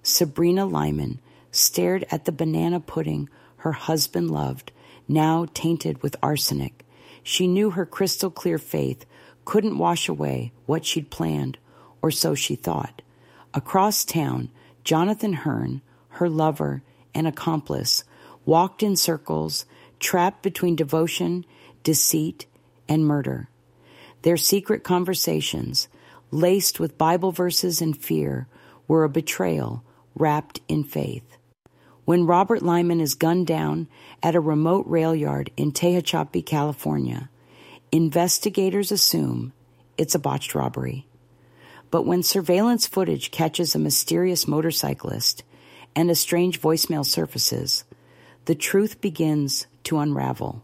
Sabrina Lyman stared at the banana pudding her husband loved, now tainted with arsenic. She knew her crystal-clear faith couldn't wash away what she'd planned, or so she thought. Across town, Jonathan Hearn, her lover and accomplice, walked in circles, trapped between devotion, deceit, and murder. Their secret conversations, laced with Bible verses and fear, were a betrayal wrapped in faith. When Robert Lyman is gunned down at a remote rail yard in Tehachapi, California, investigators assume it's a botched robbery. But when surveillance footage catches a mysterious motorcyclist and a strange voicemail surfaces, the truth begins to unravel.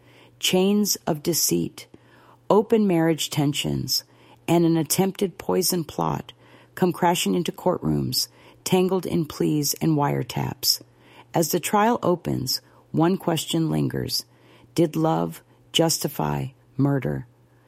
Chains of deceit, open marriage tensions, and an attempted poison plot come crashing into courtrooms, tangled in pleas and wiretaps. As the trial opens, one question lingers. Did love justify murder?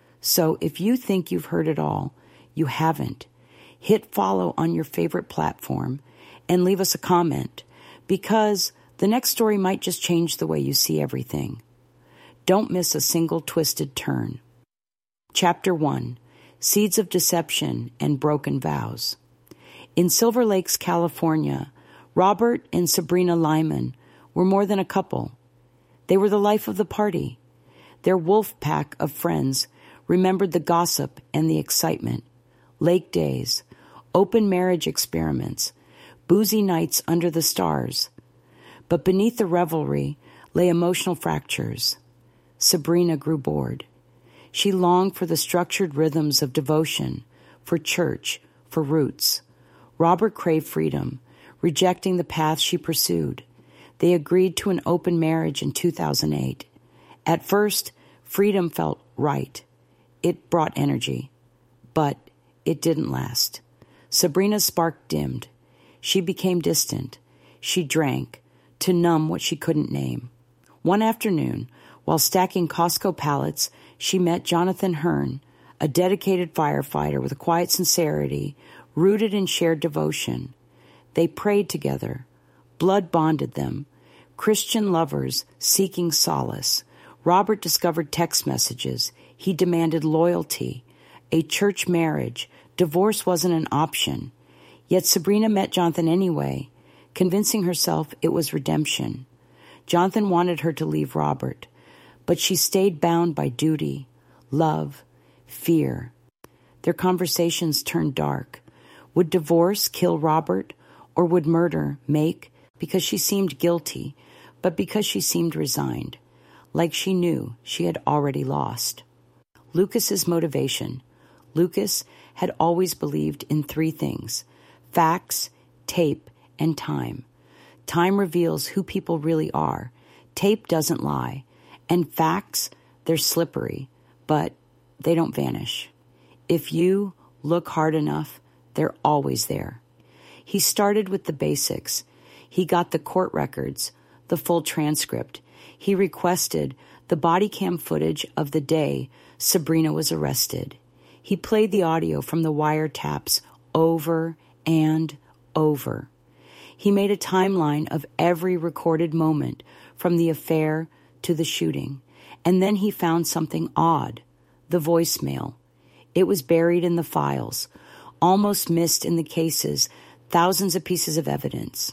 So if you think you've heard it all, you haven't. Hit follow on your favorite platform and leave us a comment, because the next story might just change the way you see everything. Don't miss a single twisted turn. Chapter 1, Seeds of Deception and Broken Vows. In Silver Lakes, California, Robert and Sabrina Lyman were more than a couple. They were the life of the party. Their wolf pack of friends remembered the gossip and the excitement, lake days, open marriage experiments, boozy nights under the stars. But beneath the revelry lay emotional fractures. Sabrina grew bored. She longed for the structured rhythms of devotion, for church, for roots. Robert craved freedom, rejecting the path she pursued. They agreed to an open marriage in 2008. At first, freedom felt right. It brought energy. But it didn't last. Sabrina's spark dimmed. She became distant. She drank, to numb what she couldn't name. One afternoon, while stacking Costco pallets, she met Jonathan Hearn, a dedicated firefighter with a quiet sincerity, rooted in shared devotion. They prayed together. Blood bonded them. Christian lovers seeking solace. Robert discovered text messages. He demanded loyalty, a church marriage. Divorce wasn't an option. Yet Sabrina met Jonathan anyway, convincing herself it was redemption. Jonathan wanted her to leave Robert, but she stayed bound by duty, love, fear. Their conversations turned dark. Would divorce kill Robert, or would murder make, because she seemed guilty, but because she seemed resigned, like she knew she had already lost? Lucas's motivation. Lucas had always believed in three things: facts, tape, and time. Time reveals who people really are. Tape doesn't lie. And facts, they're slippery, but they don't vanish. If you look hard enough, they're always there. He started with the basics. He got the court records, the full transcript. He requested the body cam footage of the day Sabrina was arrested. He played the audio from the wiretaps over and over. He made a timeline of every recorded moment from the affair to the shooting. And then he found something odd, the voicemail. It was buried in the files, almost missed in the cases, thousands of pieces of evidence.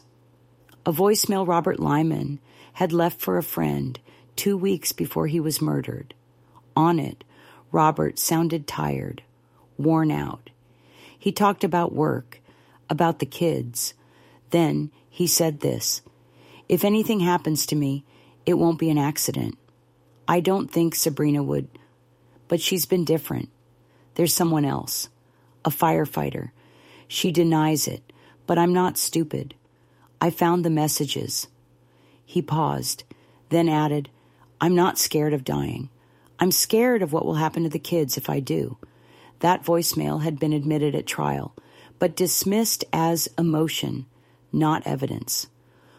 A voicemail Robert Lyman had left for a friend 2 weeks before he was murdered. On it, Robert sounded tired, worn out. He talked about work, about the kids. Then he said this: "If anything happens to me, it won't be an accident. I don't think Sabrina would, but she's been different. There's someone else, a firefighter. She denies it, but I'm not stupid. I found the messages." He paused, then added, "I'm not scared of dying. I'm scared of what will happen to the kids if I do." That voicemail had been admitted at trial, but dismissed as emotion, not evidence.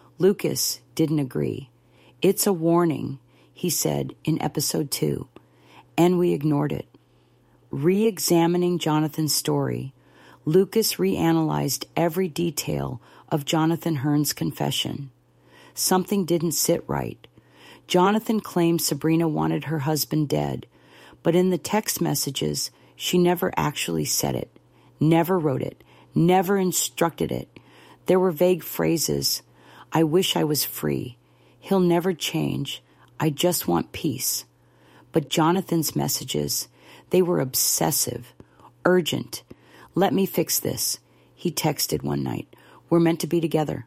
Lucas didn't agree. "It's a warning," he said in episode 2, and we ignored it. Re-examining Jonathan's story, Lucas reanalyzed every detail of Jonathan Hearn's confession. Something didn't sit right. Jonathan claimed Sabrina wanted her husband dead, but in the text messages, she never actually said it, never wrote it, never instructed it. There were vague phrases. I wish I was free. He'll never change. I just want peace. But Jonathan's messages, they were obsessive, urgent. Let me fix this, he texted one night. We're meant to be together.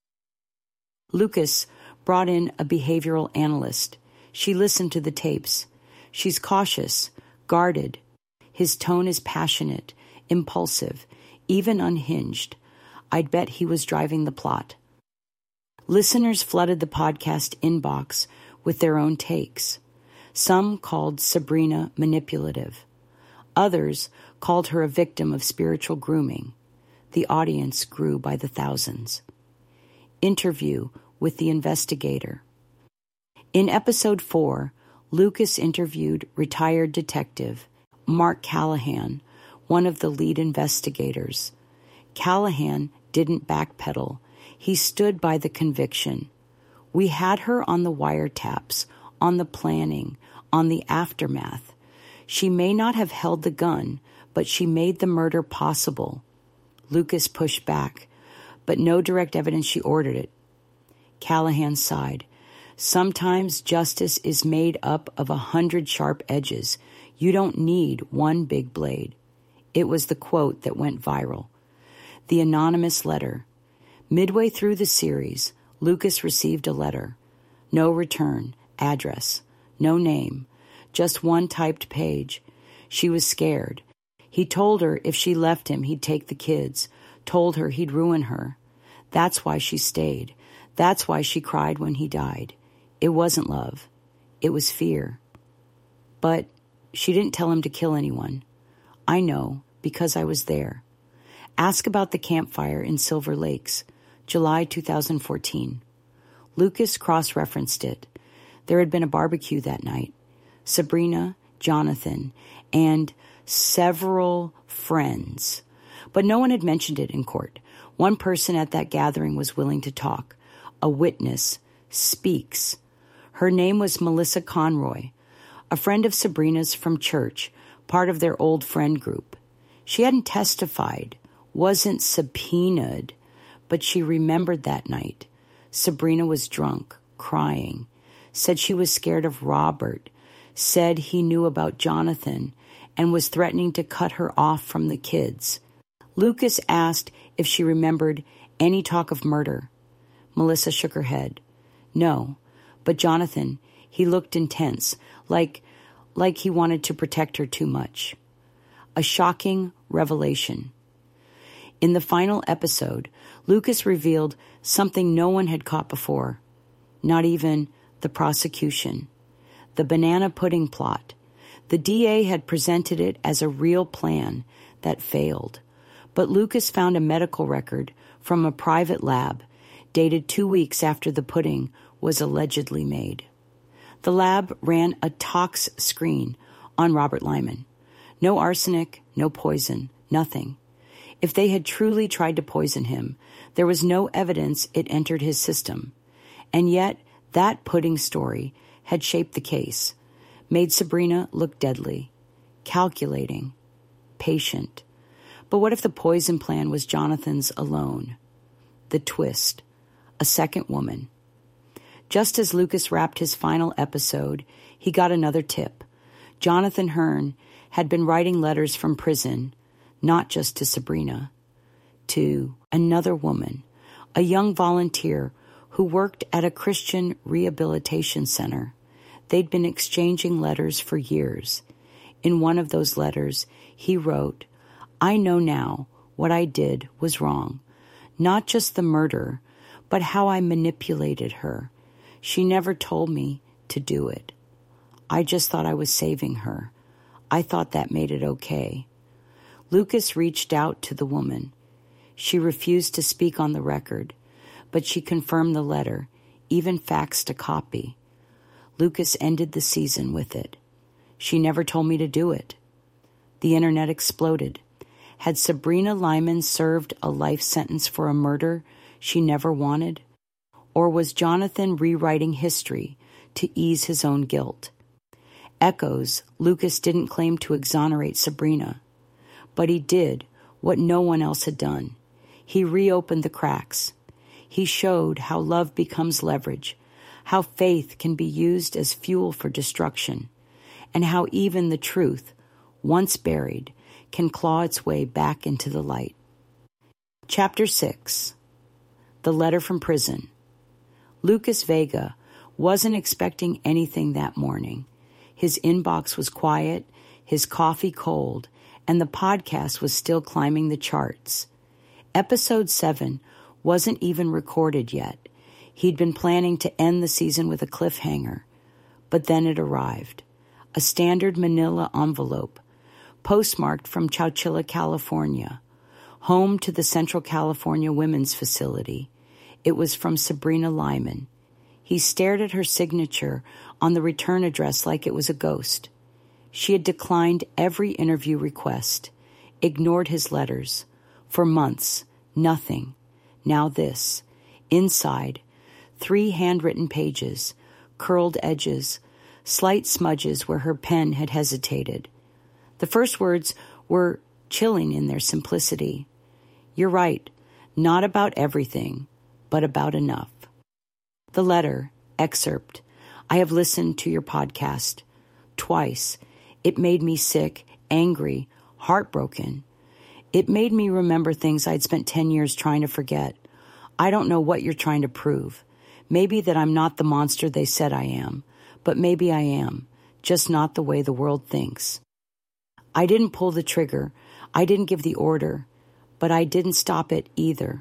Lucas brought in a behavioral analyst. She listened to the tapes. She's cautious, guarded. His tone is passionate, impulsive, even unhinged. I'd bet he was driving the plot. Listeners flooded the podcast inbox with their own takes. Some called Sabrina manipulative. Others called her a victim of spiritual grooming. The audience grew by the thousands. Interview with the investigator. In episode 4, Lucas interviewed retired detective Mark Callahan, one of the lead investigators. Callahan didn't backpedal. He stood by the conviction. We had her on the wiretaps, on the planning, on the aftermath. She may not have held the gun, but she made the murder possible. Lucas pushed back, but no direct evidence she ordered it. Callahan sighed. Sometimes justice is made up of 100 sharp edges. You don't need one big blade. It was the quote that went viral. The anonymous letter. Midway through the series, Lucas received a letter. No return, address, no name, just one typed page. She was scared. He told her if she left him, he'd take the kids, told her he'd ruin her. That's why she stayed. That's why she cried when he died. It wasn't love. It was fear. But she didn't tell him to kill anyone. I know, because I was there. Ask about the campfire in Silver Lakes, July 2014. Lucas cross-referenced it. There had been a barbecue that night. Sabrina, Jonathan, and several friends. But no one had mentioned it in court. One person at that gathering was willing to talk. A witness speaks. Her name was Melissa Conroy, a friend of Sabrina's from church, part of their old friend group. She hadn't testified, wasn't subpoenaed, but she remembered that night. Sabrina was drunk, crying, said she was scared of Robert, said he knew about Jonathan, and was threatening to cut her off from the kids. Lucas asked if she remembered any talk of murder. Melissa shook her head. No, but Jonathan, he looked intense, like he wanted to protect her too much. A shocking revelation. In the final episode, Lucas revealed something no one had caught before, not even the prosecution. The banana pudding plot. The DA had presented it as a real plan that failed, but Lucas found a medical record from a private lab dated 2 weeks after the pudding was allegedly made. The lab ran a tox screen on Robert Lyman. No arsenic, no poison, nothing. If they had truly tried to poison him, there was no evidence it entered his system. And yet, that pudding story had shaped the case, made Sabrina look deadly, calculating, patient. But what if the poison plan was Jonathan's alone? The twist. A second woman. Just as Lucas wrapped his final episode, he got another tip. Jonathan Hearn had been writing letters from prison, not just to Sabrina, to another woman, a young volunteer who worked at a Christian rehabilitation center. They'd been exchanging letters for years. In one of those letters, he wrote, I know now what I did was wrong. Not just the murder, but how I manipulated her. She never told me to do it. I just thought I was saving her. I thought that made it okay. Lucas reached out to the woman. She refused to speak on the record, but she confirmed the letter, even faxed a copy. Lucas ended the season with it. She never told me to do it. The internet exploded. Had Sabrina Lyman served a life sentence for a murder she never wanted? Or was Jonathan rewriting history to ease his own guilt? Echoes, Lucas didn't claim to exonerate Sabrina, but he did what no one else had done. He reopened the cracks. He showed how love becomes leverage, how faith can be used as fuel for destruction, and how even the truth, once buried, can claw its way back into the light. Chapter 6. The Letter from Prison. Lucas Vega wasn't expecting anything that morning. His inbox was quiet, his coffee cold, and the podcast was still climbing the charts. Episode 7 wasn't even recorded yet. He'd been planning to end the season with a cliffhanger, but then it arrived. A standard manila envelope, postmarked from Chowchilla, California, home to the Central California Women's Facility. It was from Sabrina Lyman. He stared at her signature on the return address like it was a ghost. She had declined every interview request, ignored his letters. For months, nothing. Now this. Inside, 3 handwritten pages, curled edges, slight smudges where her pen had hesitated. The first words were chilling in their simplicity. You're right, not about everything, but about enough. The letter, excerpt. I have listened to your podcast twice. It made me sick, angry, heartbroken. It made me remember things I'd spent 10 years trying to forget. I don't know what you're trying to prove. Maybe that I'm not the monster they said I am, but maybe I am, just not the way the world thinks. I didn't pull the trigger. I didn't give the order, but I didn't stop it either.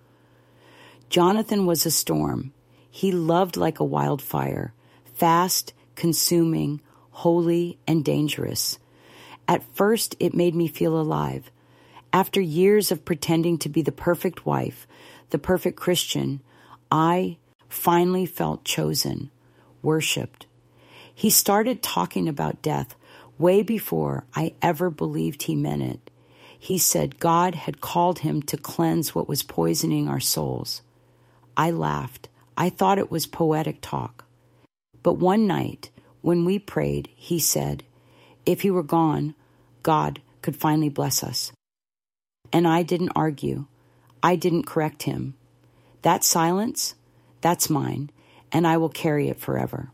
Jonathan was a storm. He loved like a wildfire, fast, consuming, holy, and dangerous. At first, it made me feel alive. After years of pretending to be the perfect wife, the perfect Christian, I finally felt chosen, worshipped. He started talking about death way before I ever believed he meant it. He said God had called him to cleanse what was poisoning our souls. I laughed. I thought it was poetic talk. But one night, when we prayed, he said, if he were gone, God could finally bless us. And I didn't argue. I didn't correct him. That silence, that's mine, and I will carry it forever.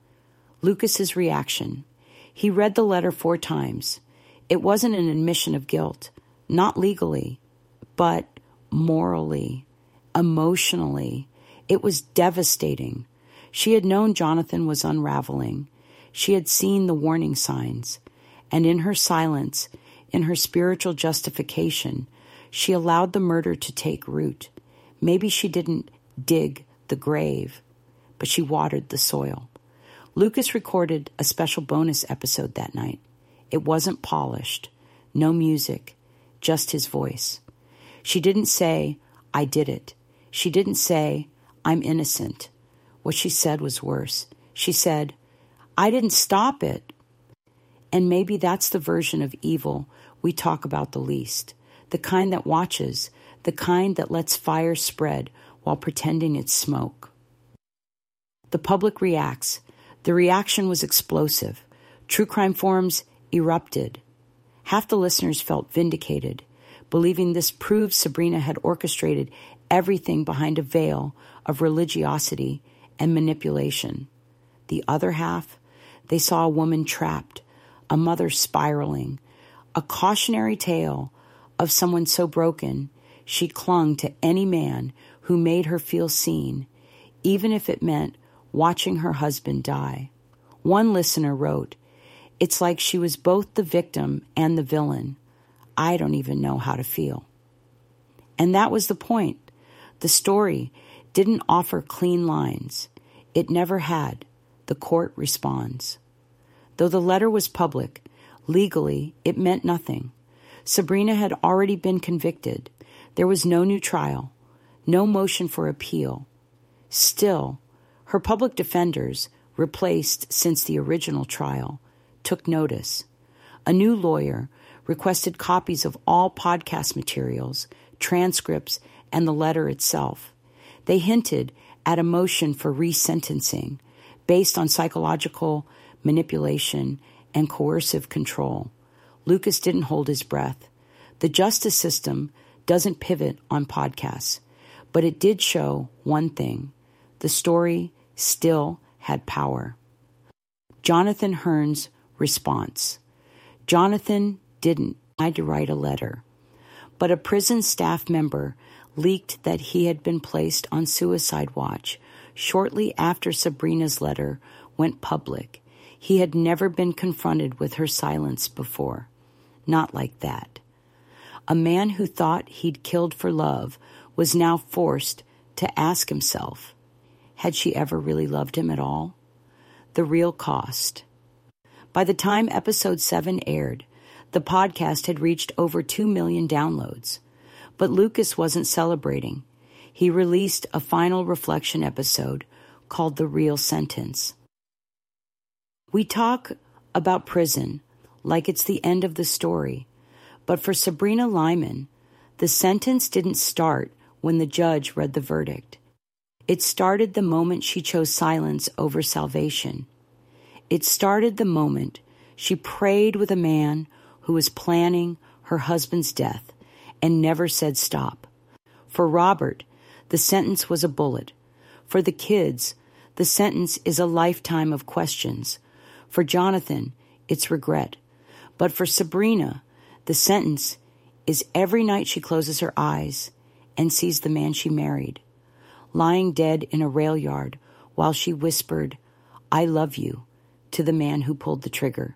Lucas's reaction. He read the letter 4 times. It wasn't an admission of guilt, not legally, but morally, emotionally. It was devastating. She had known Jonathan was unraveling. She had seen the warning signs. And in her silence, in her spiritual justification, she allowed the murder to take root. Maybe she didn't dig the grave, but she watered the soil. Lucas recorded a special bonus episode that night. It wasn't polished, no music, just his voice. She didn't say, I did it. She didn't say, I'm innocent. What she said was worse. She said, I didn't stop it. And maybe that's the version of evil we talk about the least, the kind that watches, the kind that lets fire spread while pretending it's smoke. The public reacts. The reaction was explosive. True crime forums erupted. Half the listeners felt vindicated, believing this proved Sabrina had orchestrated everything behind a veil of religiosity and manipulation. The other half, they saw a woman trapped, a mother spiraling, a cautionary tale of someone so broken she clung to any man who made her feel seen, even if it meant watching her husband die. One listener wrote, it's like she was both the victim and the villain. I don't even know how to feel. And that was the point. The story didn't offer clean lines. It never had. The court responds. Though the letter was public, legally it meant nothing. Sabrina had already been convicted. There was no new trial, no motion for appeal. Still, her public defenders, replaced since the original trial, took notice. A new lawyer, requested copies of all podcast materials, transcripts, and the letter itself. They hinted at a motion for resentencing based on psychological manipulation and coercive control. Lucas didn't hold his breath. The justice system doesn't pivot on podcasts, but it did show one thing. The story still had power. Jonathan Hearn's response. Jonathan didn't try to write a letter, but a prison staff member leaked that he had been placed on suicide watch shortly after Sabrina's letter went public. He had never been confronted with her silence before. Not like that. A man who thought he'd killed for love was now forced to ask himself, had she ever really loved him at all? The real cost. By the time episode 7 aired, the podcast had reached over 2 million downloads. But Lucas wasn't celebrating. He released a final reflection episode called The Real Sentence. We talk about prison like it's the end of the story, but for Sabrina Lyman, the sentence didn't start when the judge read the verdict. It started the moment she chose silence over salvation. It started the moment she prayed with a man who was planning her husband's death and never said stop. For Robert, the sentence was a bullet. For the kids, the sentence is a lifetime of questions. For Jonathan, it's regret. But for Sabrina, the sentence is every night she closes her eyes and sees the man she married, lying dead in a rail yard while she whispered, "I love you," to the man who pulled the trigger.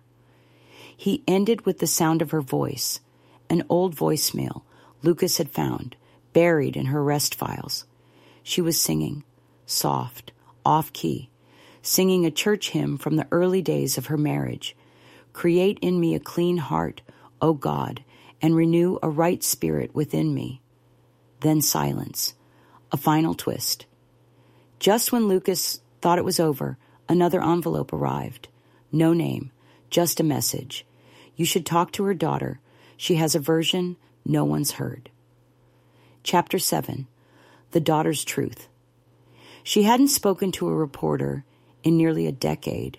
He ended with the sound of her voice, an old voicemail Lucas had found, buried in her arrest files. She was singing, soft, off-key, singing a church hymn from the early days of her marriage. "Create in me a clean heart, O God, and renew a right spirit within me." Then silence, a final twist. Just when Lucas thought it was over, another envelope arrived. No name, just a message. You should talk to her daughter. She has a version no one's heard. Chapter 7. The Daughter's Truth. She hadn't spoken to a reporter in nearly a decade.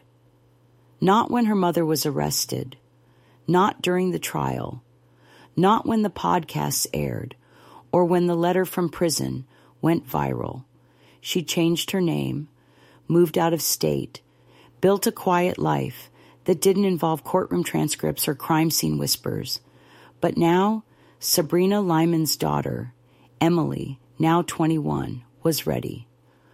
Not when her mother was arrested. Not during the trial. Not when the podcasts aired, or when the letter from prison went viral. She changed her name, moved out of state, built a quiet life that didn't involve courtroom transcripts or crime scene whispers. But now, Sabrina Lyman's daughter, Emily, now 21, was ready.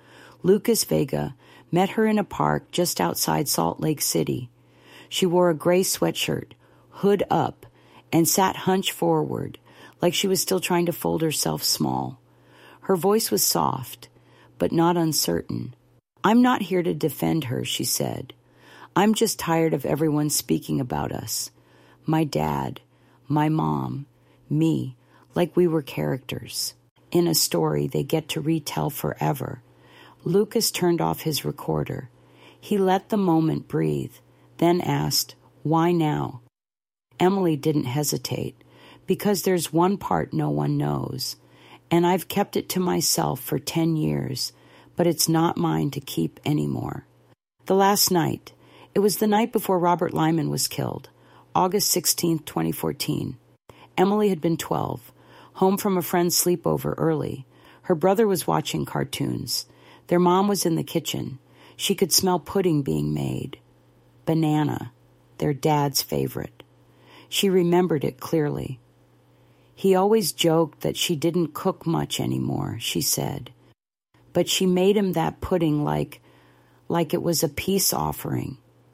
Lucas Vega met her in a park just outside Salt Lake City. She wore a gray sweatshirt, hood up, and sat hunched forward, like she was still trying to fold herself small. Her voice was soft, but not uncertain. "I'm not here to defend her," she said. "I'm just tired of everyone speaking about us. My dad, my mom, me, like we were characters in a story they get to retell forever." Lucas turned off his recorder. He let the moment breathe, then asked, "Why now?" Emily didn't hesitate. "Because there's one part no one knows, and I've kept it to myself for 10 years, but it's not mine to keep anymore." The last night, it was the night before Robert Lyman was killed, August 16th, 2014. Emily had been 12, home from a friend's sleepover early. Her brother was watching cartoons. Their mom was in the kitchen. She could smell pudding being made. Banana, their dad's favorite. She remembered it clearly. "He always joked that she didn't cook much anymore," she said. "But she made him that pudding like it was a peace offering."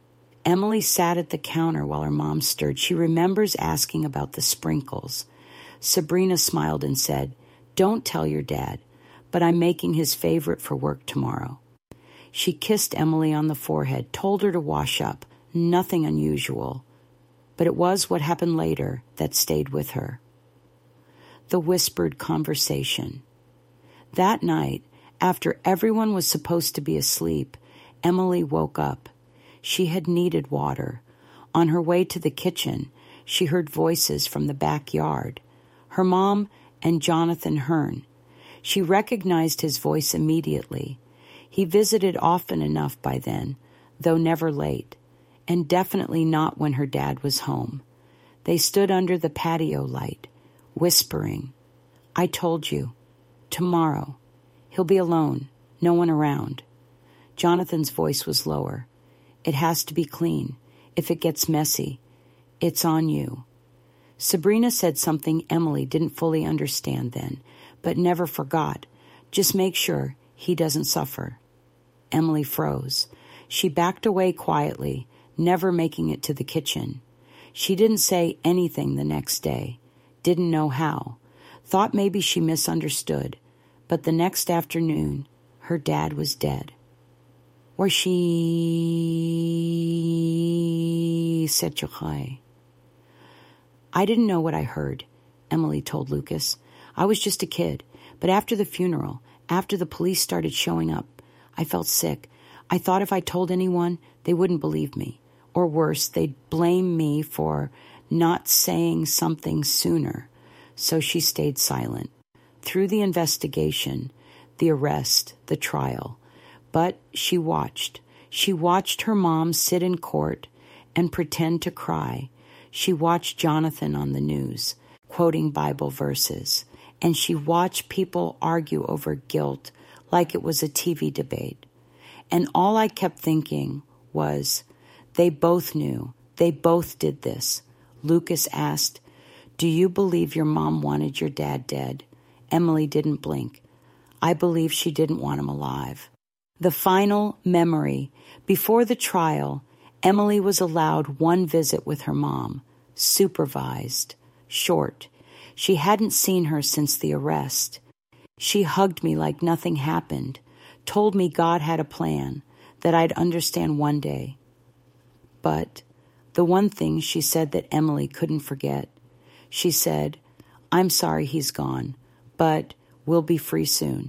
Emily sat at the counter while her mom stirred. She remembers asking about the sprinkles. Sabrina smiled and said, "Don't tell your dad, but I'm making his favorite for work tomorrow." She kissed Emily on the forehead, told her to wash up. Nothing unusual. But it was what happened later that stayed with her. The whispered conversation. That night, after everyone was supposed to be asleep, Emily woke up. She had needed water. On her way to the kitchen, She heard voices from the backyard. Her mom and Jonathan Hearn. She recognized his voice immediately. He visited often enough by then, though never late, and definitely not when her dad was home. They stood under the patio light, whispering, "I told you. Tomorrow. He'll be alone. No one around." Jonathan's voice was lower. "It has to be clean. If it gets messy, it's on you." Sabrina said something Emily didn't fully understand then, but never forgot. "Just make sure he doesn't suffer." Emily froze. She backed away quietly, never making it to the kitchen. She didn't say anything the next day, didn't know how, thought maybe she misunderstood, but the next afternoon, her dad was dead. Or she said, "I didn't know what I heard," Emily told Lucas. "I was just a kid, but after the funeral, after the police started showing up, I felt sick. I thought if I told anyone, they wouldn't believe me. Or worse, they'd blame me for not saying something sooner." So she stayed silent. Through the investigation, the arrest, the trial. But she watched. She watched her mom sit in court and pretend to cry. She watched Jonathan on the news, quoting Bible verses. And she watched people argue over guilt like it was a TV debate. And all I kept thinking was, they both knew. They both did this. Lucas asked, "Do you believe your mom wanted your dad dead?" Emily didn't blink. "I believe she didn't want him alive." The final memory. Before the trial, Emily was allowed one visit with her mom, supervised, short. She hadn't seen her since the arrest. She hugged me like nothing happened, told me God had a plan, that I'd understand one day. But the one thing she said that Emily couldn't forget, she said, "I'm sorry he's gone, but we'll be free soon."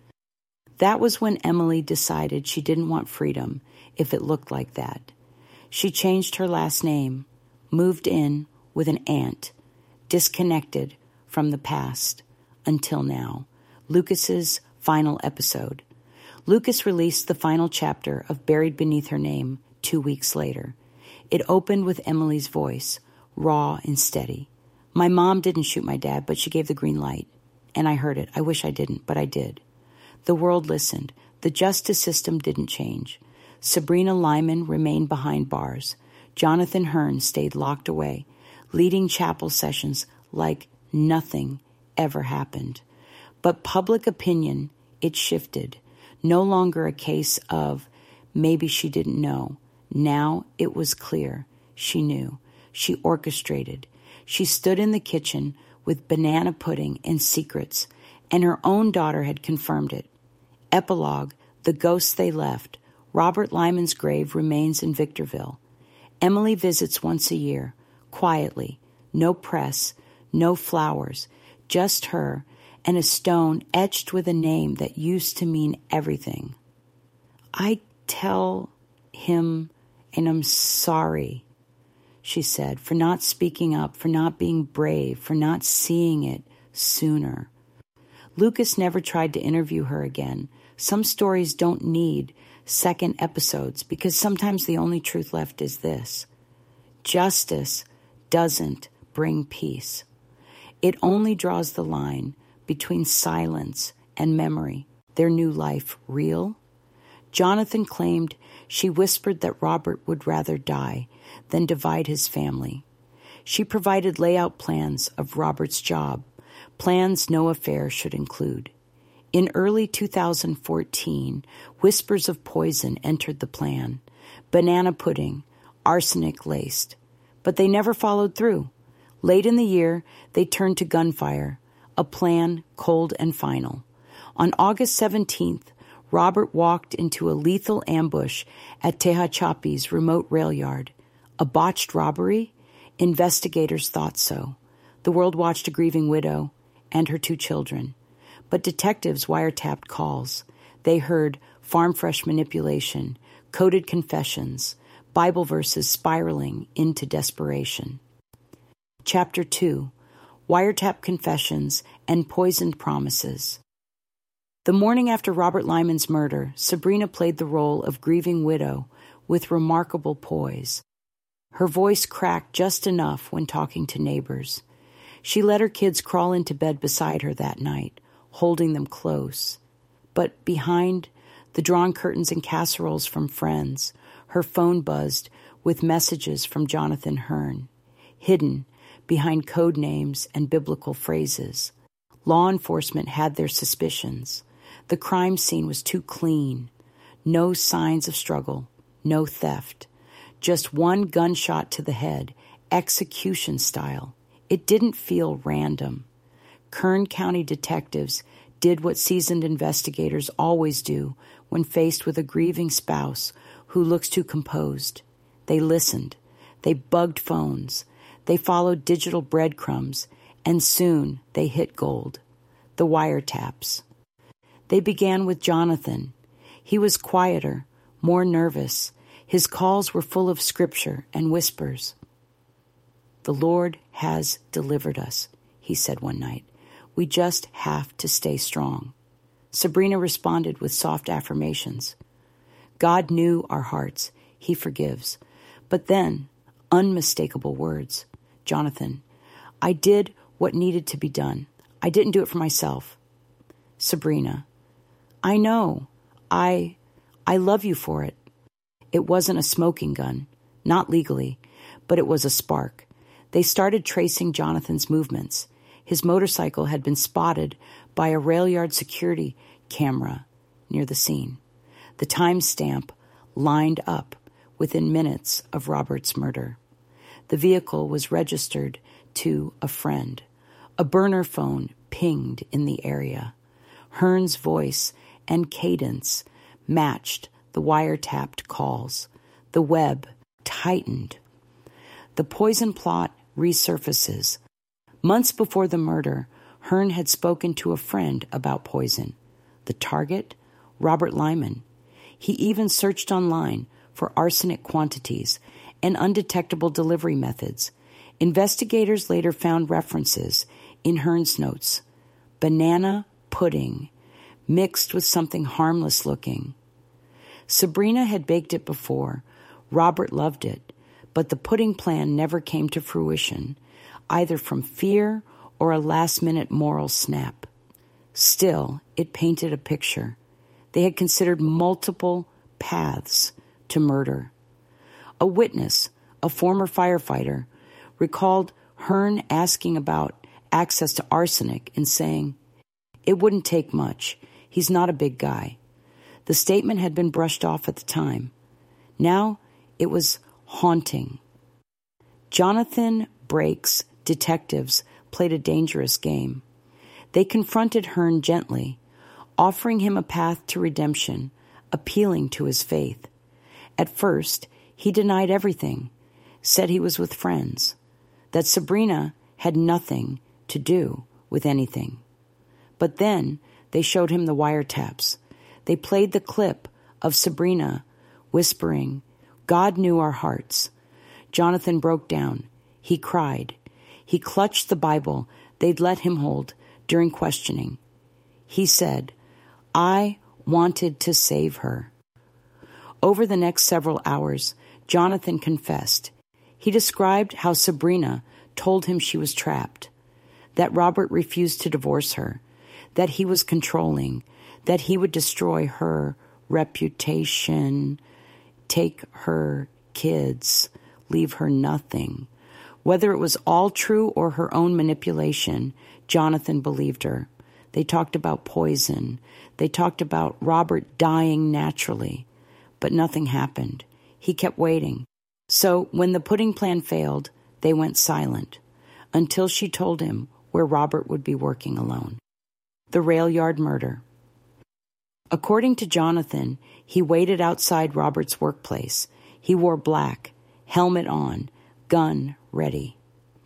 That was when Emily decided she didn't want freedom if it looked like that. She changed her last name, moved in with an aunt, disconnected from the past until now. Lucas's final episode. Lucas released the final chapter of Buried Beneath Her Name 2 weeks later. It opened with Emily's voice, raw and steady. "My mom didn't shoot my dad, but she gave the green light. And I heard it. I wish I didn't, but I did." The world listened. The justice system didn't change. Sabrina Lyman remained behind bars. Jonathan Hearn stayed locked away, leading chapel sessions like nothing ever happened. But public opinion, it shifted. No longer a case of maybe she didn't know. Now it was clear. She knew. She orchestrated. She stood in the kitchen with banana pudding and secrets, and her own daughter had confirmed it. Epilogue, the ghosts they left. Robert Lyman's grave remains in Victorville. Emily visits once a year, quietly. No press, no flowers, just her and a stone etched with a name that used to mean everything. "I tell him, and I'm sorry," she said, "for not speaking up, for not being brave, for not seeing it sooner." Lucas never tried to interview her again. Some stories don't need second episodes because sometimes the only truth left is this. Justice doesn't bring peace. It only draws the line between silence and memory. Their new life real? Jonathan claimed she whispered that Robert would rather die than divide his family. She provided layout plans of Robert's job, plans no affair should include. In early 2014, whispers of poison entered the plan. Banana pudding, arsenic laced. But they never followed through. Late in the year, they turned to gunfire, a plan cold and final. On August 17th, Robert walked into a lethal ambush at Tehachapi's remote rail yard. A botched robbery? Investigators thought so. The world watched a grieving widow and her 2 children. But detectives wiretapped calls. They heard farm fresh manipulation, coded confessions, Bible verses spiraling into desperation. Chapter 2, Wiretap Confessions and Poisoned Promises. The morning after Robert Lyman's murder, Sabrina played the role of grieving widow with remarkable poise. Her voice cracked just enough when talking to neighbors. She let her kids crawl into bed beside her that night, holding them close. But behind the drawn curtains and casseroles from friends, her phone buzzed with messages from Jonathan Hearn, hidden behind code names and biblical phrases. Law enforcement had their suspicions. The crime scene was too clean. No signs of struggle, no theft. Just one gunshot to the head, execution style. It didn't feel random. Kern County detectives did what seasoned investigators always do when faced with a grieving spouse who looks too composed. They listened. They bugged phones. They followed digital breadcrumbs, and soon they hit gold. The wiretaps. They began with Jonathan. He was quieter, more nervous. His calls were full of scripture and whispers. "The Lord has delivered us," he said one night. "We just have to stay strong." Sabrina responded with soft affirmations. God knew our hearts. He forgives. But then, unmistakable words. "Jonathan, I did what needed to be done. I didn't do it for myself." Sabrina, "I know. I love you for it." It wasn't a smoking gun, not legally, but it was a spark. They started tracing Jonathan's movements. His motorcycle had been spotted by a rail yard security camera near the scene. The timestamp lined up within minutes of Robert's murder. The vehicle was registered to a friend. A burner phone pinged in the area. Hearn's voice and cadence matched the wiretapped calls. The web tightened. The poison plot resurfaces. Months before the murder, Hearn had spoken to a friend about poison. The target? Robert Lyman. He even searched online for arsenic quantities and undetectable delivery methods. Investigators later found references in Hearn's notes. Banana pudding, mixed with something harmless looking. Sabrina had baked it before. Robert loved it, but the pudding plan never came to fruition, either from fear or a last-minute moral snap. Still, it painted a picture. They had considered multiple paths to murder. A witness, a former firefighter, recalled Hearn asking about access to arsenic and saying, "It wouldn't take much. He's not a big guy." The statement had been brushed off at the time. Now it was haunting. Jonathan Brake's detectives played a dangerous game. They confronted Hearn gently, offering him a path to redemption, appealing to his faith. At first, he denied everything, said he was with friends, that Sabrina had nothing to do with anything. But then they showed him the wiretaps. They played the clip of Sabrina whispering, "God knew our hearts." Jonathan broke down. He cried. He clutched the Bible they'd let him hold during questioning. He said, "I wanted to save her." Over the next several hours, Jonathan confessed. He described how Sabrina told him she was trapped, that Robert refused to divorce her, that he was controlling, that he would destroy her reputation, take her kids, leave her nothing. Whether it was all true or her own manipulation, Jonathan believed her. They talked about poison. They talked about Robert dying naturally. But nothing happened. He kept waiting. So when the pudding plan failed, they went silent, until she told him where Robert would be working alone. The rail yard murder. According to Jonathan, he waited outside Robert's workplace. He wore black, helmet on, gun ready.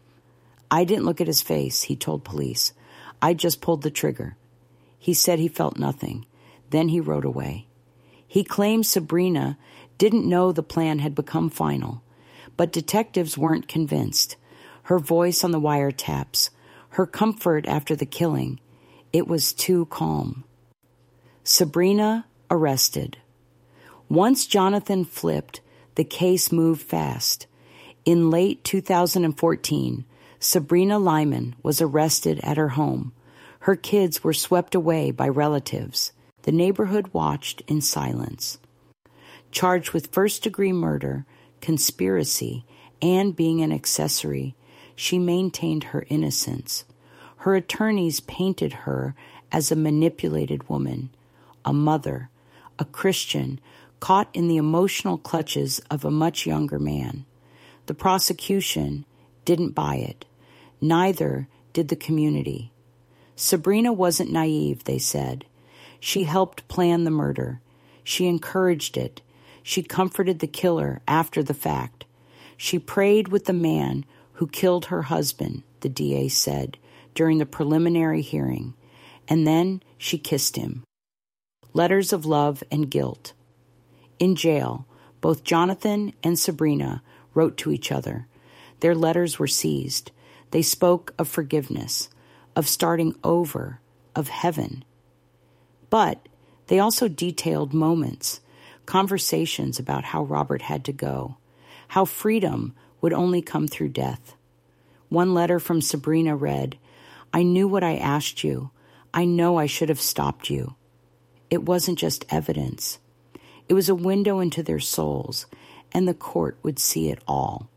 "I didn't look at his face," he told police. "I just pulled the trigger." He said he felt nothing. Then he rode away. He claimed Sabrina didn't know the plan had become final, but detectives weren't convinced. her voice on the wiretaps, her comfort after the killing. It was too calm. Sabrina arrested. Once Jonathan flipped, the case moved fast. In late 2014, Sabrina Lyman was arrested at her home. Her kids were swept away by relatives. The neighborhood watched in silence. Charged with first-degree murder, conspiracy, and being an accessory, she maintained her innocence. Her attorneys painted her as a manipulated woman, a mother, a Christian, caught in the emotional clutches of a much younger man. The prosecution didn't buy it. Neither did the community. Sabrina wasn't naive, they said. She helped plan the murder. She encouraged it. She comforted the killer after the fact. She prayed with the man who killed her husband, the DA said, during the preliminary hearing. And then she kissed him. Letters of love and guilt. In jail, both Jonathan and Sabrina wrote to each other. Their letters were seized. They spoke of forgiveness, of starting over, of heaven. But they also detailed moments, conversations about how Robert had to go, how freedom would only come through death. One letter from Sabrina read, "I knew what I asked you. I know I should have stopped you." It wasn't just evidence. It was a window into their souls, and the court would see it all.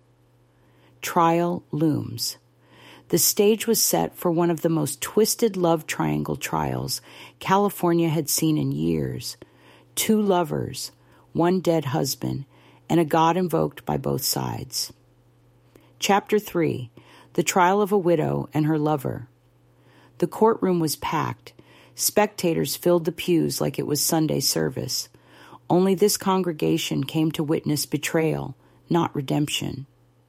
Trial looms. The stage was set for one of the most twisted love triangle trials California had seen in years. Two lovers, one dead husband, and a God invoked by both sides. Chapter 3, The Trial of a Widow and Her Lover. The courtroom was packed. Spectators filled the pews like it was Sunday service. Only this congregation came to witness betrayal, not redemption.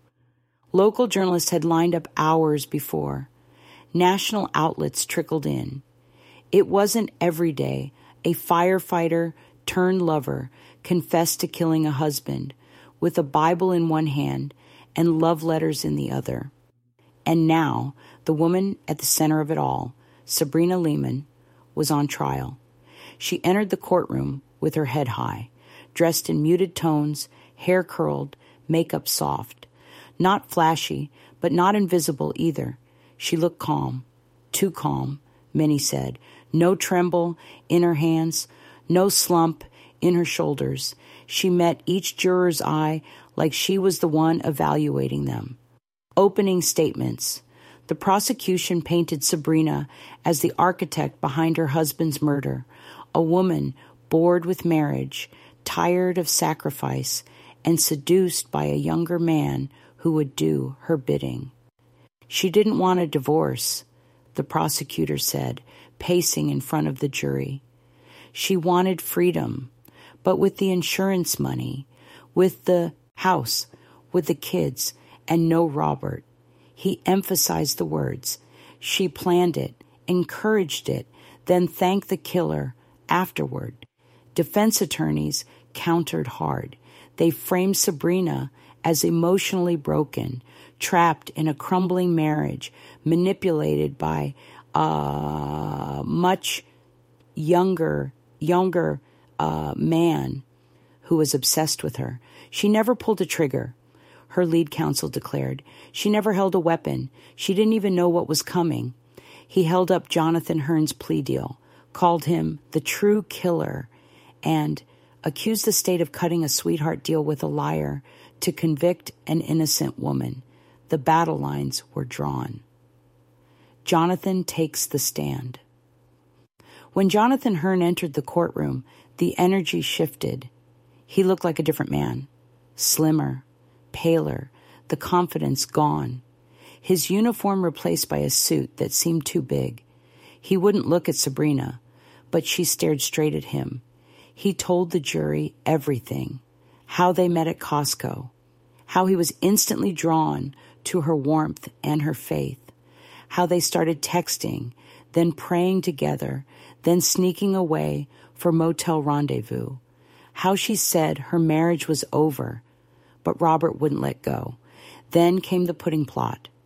Local journalists had lined up hours before. National outlets trickled in. It wasn't every day a firefighter turned lover confessed to killing a husband, with a Bible in one hand and love letters in the other. And now, the woman at the center of it all, Sabrina Lyman, was on trial. She entered the courtroom with her head high, dressed in muted tones, hair curled, makeup soft. Not flashy, but not invisible either. She looked calm, too calm, many said. No tremble in her hands, no slump in her shoulders. She met each juror's eye like she was the one evaluating them. Opening statements. The prosecution painted Sabrina as the architect behind her husband's murder, a woman bored with marriage, tired of sacrifice, and seduced by a younger man who would do her bidding. She didn't want a divorce, the prosecutor said, pacing in front of the jury. She wanted freedom, but with the insurance money, with the house, with the kids, and no Robert. He emphasized the words. She planned it, encouraged it, then thanked the killer afterward. Defense attorneys countered hard. They framed Sabrina as emotionally broken, trapped in a crumbling marriage, manipulated by a much younger man who was obsessed with her. She never pulled a trigger, her lead counsel declared. She never held a weapon. She didn't even know what was coming. He held up Jonathan Hearn's plea deal, called him the true killer, and accused the state of cutting a sweetheart deal with a liar to convict an innocent woman. The battle lines were drawn. Jonathan takes the stand. When Jonathan Hearn entered the courtroom, the energy shifted. He looked like a different man, slimmer, paler, the confidence gone. His uniform replaced by a suit that seemed too big. He wouldn't look at Sabrina, but she stared straight at him. He told the jury everything, how they met at Costco, how he was instantly drawn to her warmth and her faith, how they started texting, then praying together, then sneaking away for motel rendezvous, how she said her marriage was over, but Robert wouldn't let go. Then came the pudding plot.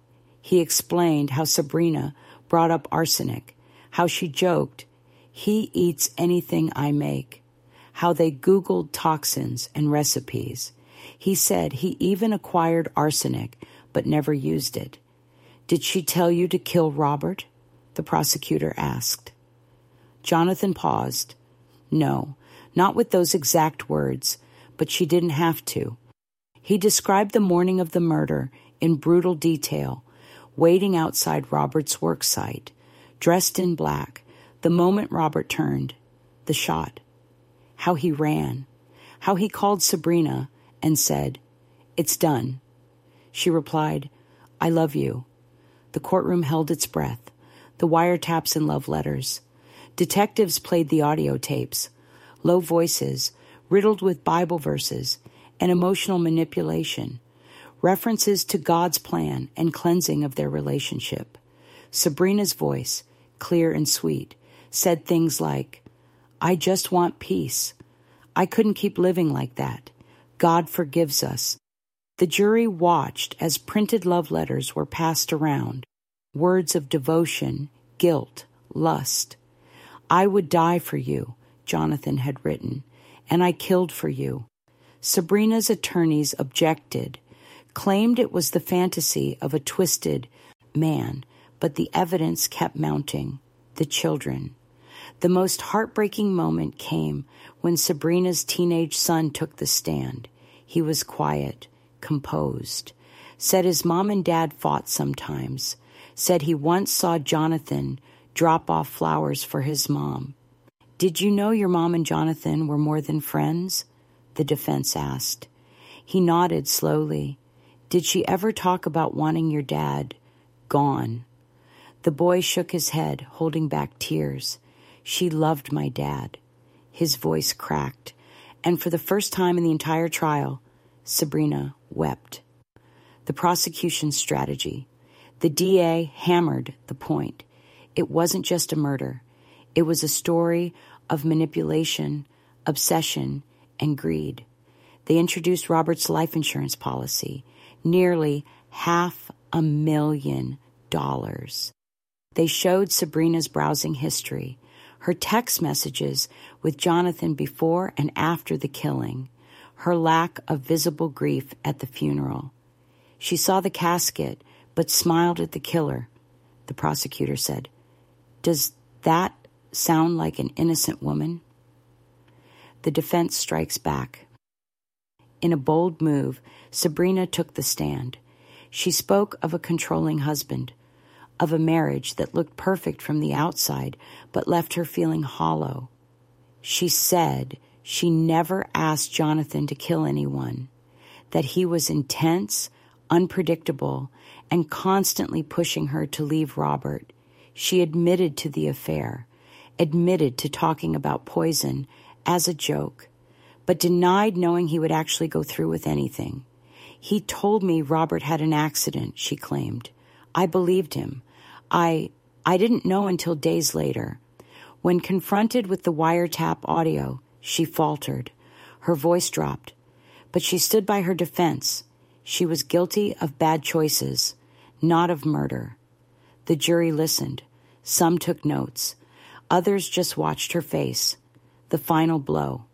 He explained how Sabrina brought up arsenic, how she joked, "He eats anything I make," how they Googled toxins and recipes. He said he even acquired arsenic but never used it. "Did she tell you to kill Robert?" the prosecutor asked. Jonathan paused. "No, not with those exact words, but she didn't have to." He described the morning of the murder in brutal detail, waiting outside Robert's work site, dressed in black, the moment Robert turned, the shot. How he ran, how he called Sabrina and said, "It's done." She replied, "I love you." The courtroom held its breath, the wiretaps and love letters. Detectives played the audio tapes, low voices, riddled with Bible verses and emotional manipulation, references to God's plan and cleansing of their relationship. Sabrina's voice, clear and sweet, said things like, "I just want peace. I couldn't keep living like that. God forgives us." The jury watched as printed love letters were passed around, words of devotion, guilt, lust. "I would die for you," Jonathan had written, "and I killed for you." Sabrina's attorneys objected, claimed it was the fantasy of a twisted man, but the evidence kept mounting. The children. The most heartbreaking moment came when Sabrina's teenage son took the stand. He was quiet, composed, said his mom and dad fought sometimes, said he once saw Jonathan drop off flowers for his mom. "Did you know your mom and Jonathan were more than friends?" the defense asked. He nodded slowly. "Did she ever talk about wanting your dad gone?" The boy shook his head, holding back tears. "She loved my dad." His voice cracked, and for the first time in the entire trial, Sabrina wept. The prosecution's strategy. The DA hammered the point. It wasn't just a murder. It was a story of manipulation, obsession, and greed. They introduced Robert's life insurance policy, nearly $500,000. They showed Sabrina's browsing history, her text messages with Jonathan before and after the killing, her lack of visible grief at the funeral. She saw the casket, but smiled at the killer, the prosecutor said. "Does that sound like an innocent woman?" The defense strikes back. In a bold move, Sabrina took the stand. She spoke of a controlling husband, of a marriage that looked perfect from the outside but left her feeling hollow. She said she never asked Jonathan to kill anyone, that he was intense, unpredictable, and constantly pushing her to leave Robert. She admitted to the affair, admitted to talking about poison as a joke, but denied knowing he would actually go through with anything. "He told me Robert had an accident," she claimed. "I believed him. I didn't know until days later." When confronted with the wiretap audio, she faltered. Her voice dropped, but she stood by her defense. She was guilty of bad choices, not of murder. The jury listened. Some took notes. Others just watched her face. The final blow.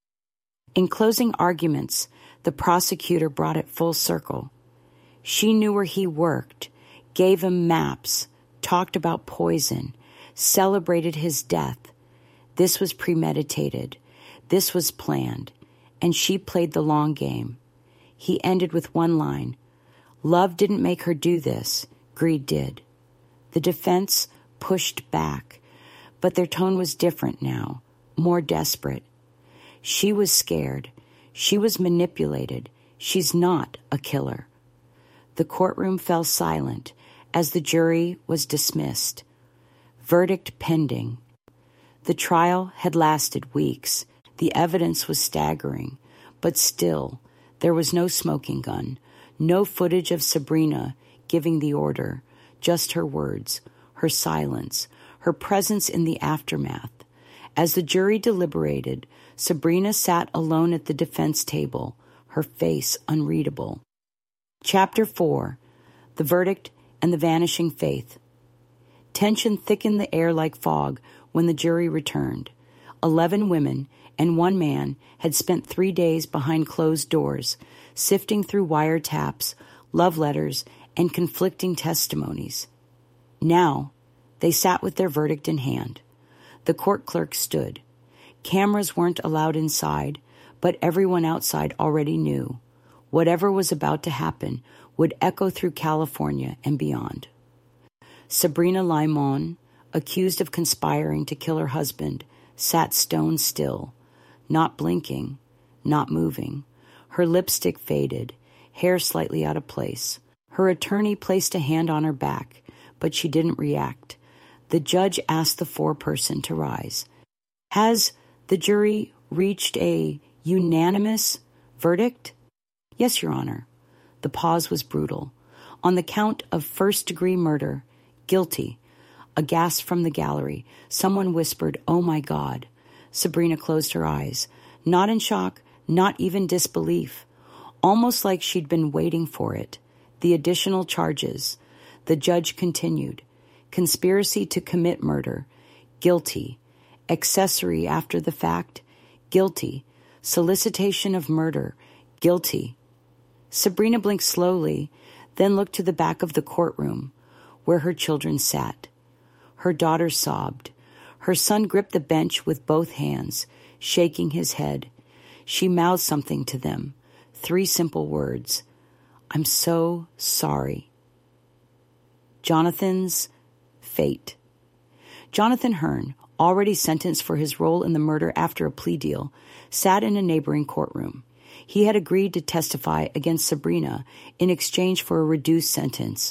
In closing arguments, the prosecutor brought it full circle. She knew where he worked, gave him maps, talked about poison, celebrated his death. This was premeditated. This was planned. And she played the long game. He ended with one line. "Love didn't make her do this. Greed did." The defense pushed back, but their tone was different now, more desperate. She was scared. She was manipulated. She's not a killer. The courtroom fell silent as the jury was dismissed. Verdict pending. The trial had lasted weeks. The evidence was staggering, but still, there was no smoking gun, no footage of Sabrina giving the order, just her words, her silence, her presence in the aftermath. As the jury deliberated, Sabrina sat alone at the defense table, her face unreadable. Chapter 4. The Verdict and The Vanishing Faith. Tension thickened the air like fog when the jury returned. 11 women and 1 man had spent 3 days behind closed doors, sifting through wiretaps, love letters, and conflicting testimonies. Now, they sat with their verdict in hand. The court clerk stood. Cameras weren't allowed inside, but everyone outside already knew. Whatever was about to happen would echo through California and beyond. Sabrina Limon, accused of conspiring to kill her husband, sat stone still, not blinking, not moving. Her lipstick faded, hair slightly out of place. Her attorney placed a hand on her back, but she didn't react. The judge asked the foreperson to rise. Has the jury reached a unanimous verdict? Yes, Your Honor. The pause was brutal. On the count of first-degree murder, guilty. A gasp from the gallery. Someone whispered, "Oh my God." Sabrina closed her eyes. Not in shock, not even disbelief. Almost like she'd been waiting for it. The additional charges. The judge continued. Conspiracy to commit murder. Guilty. Accessory after the fact. Guilty. Solicitation of murder. Guilty. Sabrina blinked slowly, then looked to the back of the courtroom, where her children sat. Her daughter sobbed. Her son gripped the bench with both hands, shaking his head. She mouthed something to them. 3 simple words. "I'm so sorry." Jonathan's fate. Jonathan Hearn, already sentenced for his role in the murder after a plea deal, sat in a neighboring courtroom. He had agreed to testify against Sabrina in exchange for a reduced sentence,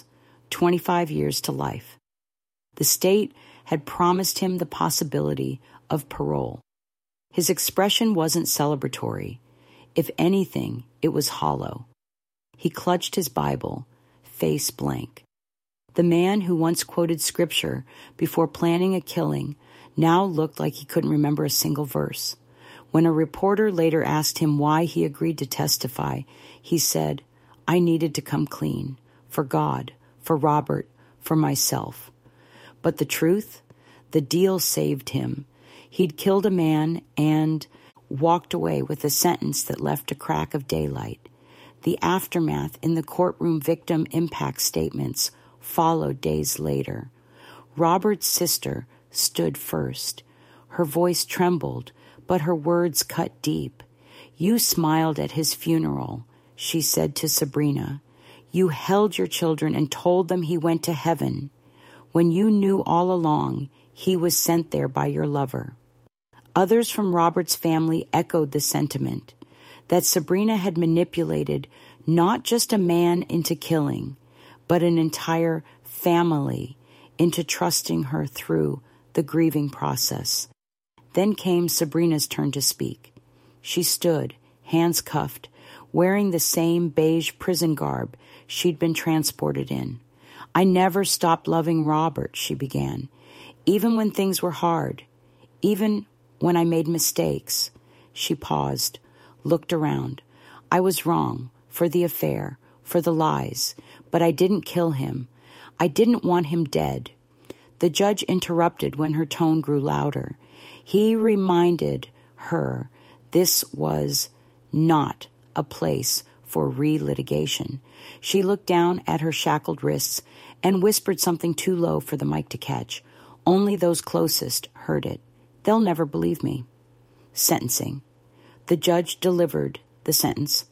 25 years to life. The state had promised him the possibility of parole. His expression wasn't celebratory. If anything, it was hollow. He clutched his Bible, face blank. The man who once quoted scripture before planning a killing now looked like he couldn't remember a single verse. When a reporter later asked him why he agreed to testify, he said, "I needed to come clean. For God, for Robert, for myself." But the truth? The deal saved him. He'd killed a man and walked away with a sentence that left a crack of daylight. The aftermath in the courtroom victim impact statements followed days later. Robert's sister stood first. Her voice trembled, but her words cut deep. "You smiled at his funeral," she said to Sabrina. "You held your children and told them he went to heaven, when you knew all along he was sent there by your lover." Others from Robert's family echoed the sentiment that Sabrina had manipulated not just a man into killing, but an entire family into trusting her through the grieving process. Then came Sabrina's turn to speak. She stood, hands cuffed, wearing the same beige prison garb she'd been transported in. "I never stopped loving Robert," she began, "even when things were hard, even when I made mistakes." She paused, looked around. "I was wrong for the affair, for the lies, but I didn't kill him. I didn't want him dead." The judge interrupted when her tone grew louder. He reminded her this was not a place for relitigation. She looked down at her shackled wrists and whispered something too low for the mic to catch. Only those closest heard it. "They'll never believe me." Sentencing. The judge delivered the sentence,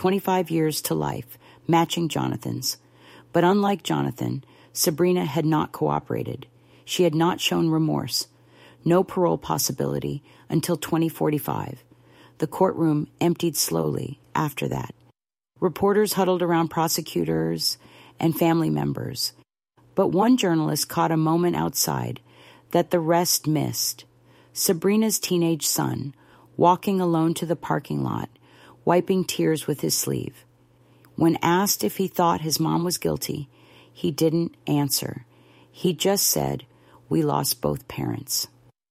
25 years to life, matching Jonathan's. But unlike Jonathan, Sabrina had not cooperated. She had not shown remorse. No parole possibility until 2045. The courtroom emptied slowly after that. Reporters huddled around prosecutors and family members. But one journalist caught a moment outside that the rest missed. Sabrina's teenage son, walking alone to the parking lot, wiping tears with his sleeve. When asked if he thought his mom was guilty, he didn't answer. He just said, "We lost both parents."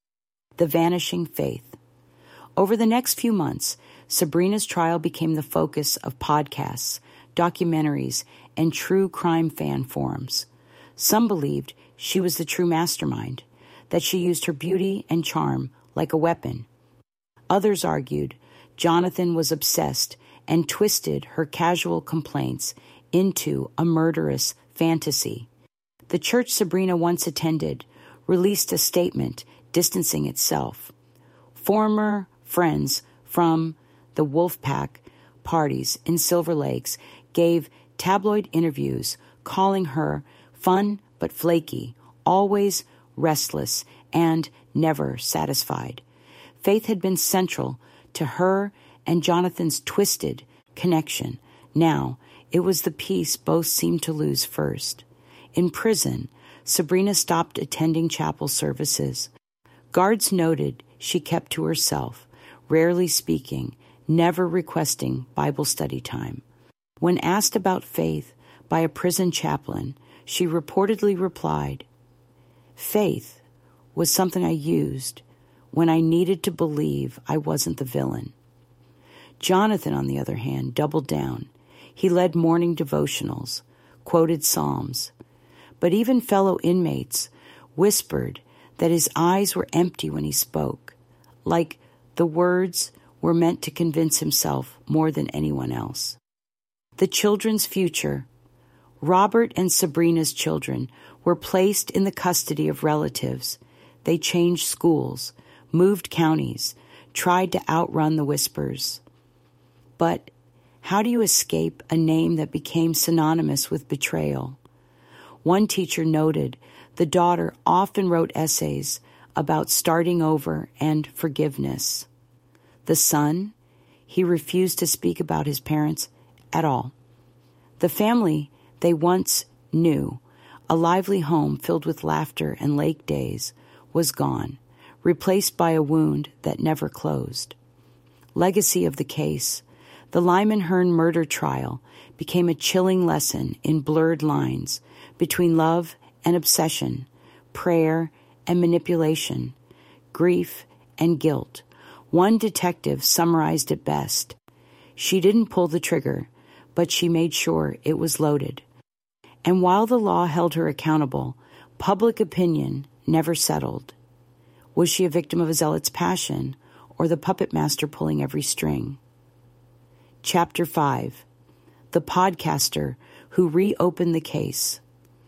The Vanishing Faith. Over the next few months, Sabrina's trial became the focus of podcasts, documentaries, and true crime fan forums. Some believed she was the true mastermind, that she used her beauty and charm like a weapon. Others argued Jonathan was obsessed and twisted her casual complaints into a murderous fantasy. The church Sabrina once attended released a statement distancing itself. Former friends from the Wolfpack parties in Silver Lakes gave tabloid interviews calling her fun but flaky, always restless, and never satisfied. Faith had been central to her and Jonathan's twisted connection. Now, it was the piece both seemed to lose first. In prison, Sabrina stopped attending chapel services. Guards noted she kept to herself, rarely speaking, never requesting Bible study time. When asked about faith by a prison chaplain, she reportedly replied, "Faith was something I used when I needed to believe I wasn't the villain." Jonathan, on the other hand, doubled down. He led morning devotionals, quoted Psalms. But even fellow inmates whispered that his eyes were empty when he spoke, like the words were meant to convince himself more than anyone else. The children's future. Robert and Sabrina's children were placed in the custody of relatives. They changed schools, moved counties, tried to outrun the whispers. But how do you escape a name that became synonymous with betrayal? One teacher noted the daughter often wrote essays about starting over and forgiveness. The son, he refused to speak about his parents at all. The family they once knew, a lively home filled with laughter and lake days, was gone, replaced by a wound that never closed. Legacy of the case. The Lyman Hearn murder trial became a chilling lesson in blurred lines between love and obsession, prayer and manipulation, grief and guilt. One detective summarized it best. She didn't pull the trigger, but she made sure it was loaded. And while the law held her accountable, public opinion never settled. Was she a victim of a zealot's passion, or the puppet master pulling every string? Chapter 5. The Podcaster Who Reopened the Case.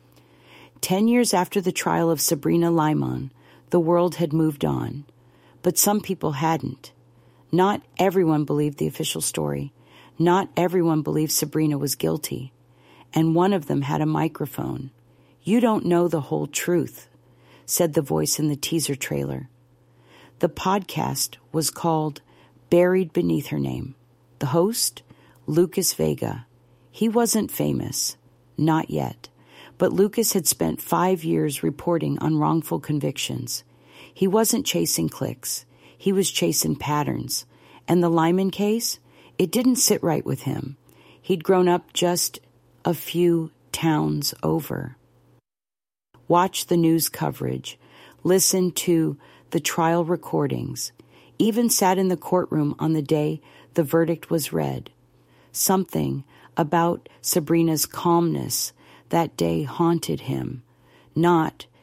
10 years after the trial of Sabrina Lyman, the world had moved on. But some people hadn't. Not everyone believed the official story. Not everyone believed Sabrina was guilty. And one of them had a microphone. "You don't know the whole truth," said the voice in the teaser trailer. The podcast was called Buried Beneath Her Name. The host, Lucas Vega. He wasn't famous. Not yet. But Lucas had spent 5 years reporting on wrongful convictions. He wasn't chasing clicks. He was chasing patterns. And the Lyman case, it didn't sit right with him. He'd grown up just a few towns over. Watch the news coverage. Listen to the trial recordings. Even sat in the courtroom on the day the verdict was read. Something about Sabrina's calmness that day haunted him. Not